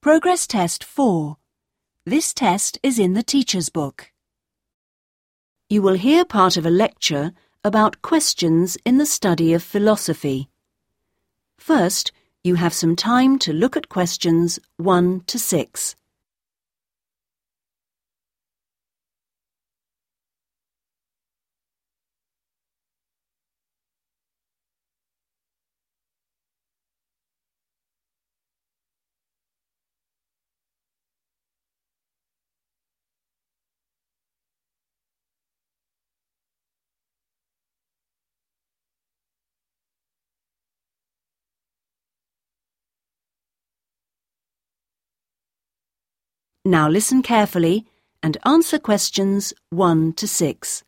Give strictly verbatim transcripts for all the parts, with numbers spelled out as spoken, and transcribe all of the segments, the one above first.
Progress Test four. This test is in the teacher's book. You will hear part of a lecture about questions in the study of philosophy. First, you have some time to look at questions one to six. Now listen carefully and answer questions one to six.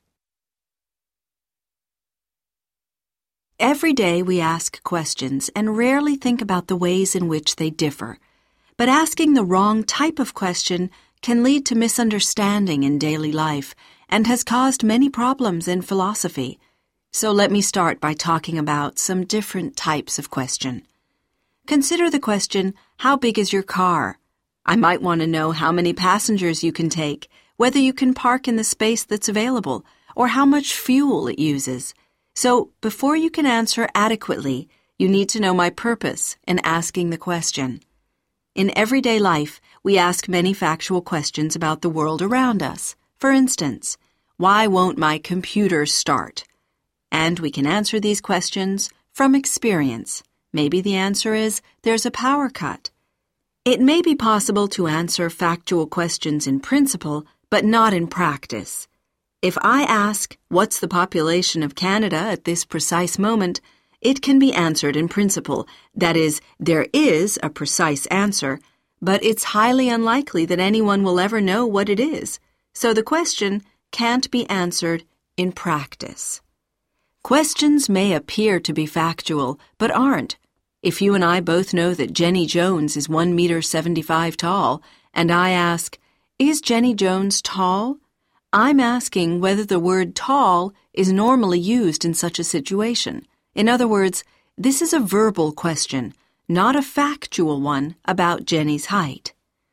Every day we ask questions and rarely think about the ways in which they differ. But asking the wrong type of question can lead to misunderstanding in daily life and has caused many problems in philosophy. So let me start by talking about some different types of question. Consider the question, how big is your car? I might want to know how many passengers you can take, whether you can park in the space that's available, or how much fuel it uses. So, before you can answer adequately, you need to know my purpose in asking the question. In everyday life, we ask many factual questions about the world around us. For instance, why won't my computer start? And we can answer these questions from experience. Maybe the answer is, there's a power cut. It may be possible to answer factual questions in principle, but not in practice. If I ask, what's the population of Canada at this precise moment, it can be answered in principle. That is, there is a precise answer, but it's highly unlikely that anyone will ever know what it is. So the question can't be answered in practice. Questions may appear to be factual, but aren't. If you and I both know that Jenny Jones is one meter seventy-five tall, and I ask, is Jenny Jones tall? I'm asking whether the word tall is normally used in such a situation. In other words, this is a verbal question, not a factual one about Jenny's height.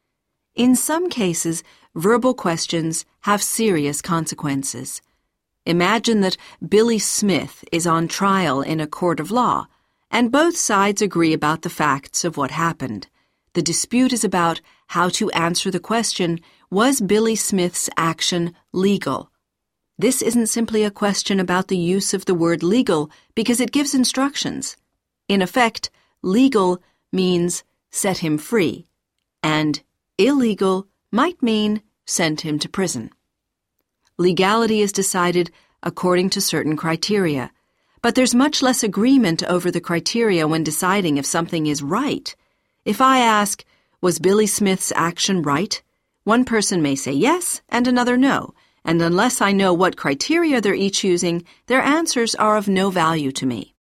In some cases, verbal questions have serious consequences. Imagine that Billy Smith is on trial in a court of law, and both sides agree about the facts of what happened. The dispute is about how to answer the question, was Billy Smith's action legal? This isn't simply a question about the use of the word legal because it gives instructions. In effect, legal means set him free, and illegal might mean send him to prison. Legality is decided according to certain criteria. But there's much less agreement over the criteria when deciding if something is right. If I ask, was Billy Smith's action right? One person may say yes and another no, and unless I know what criteria they're each using, their answers are of no value to me.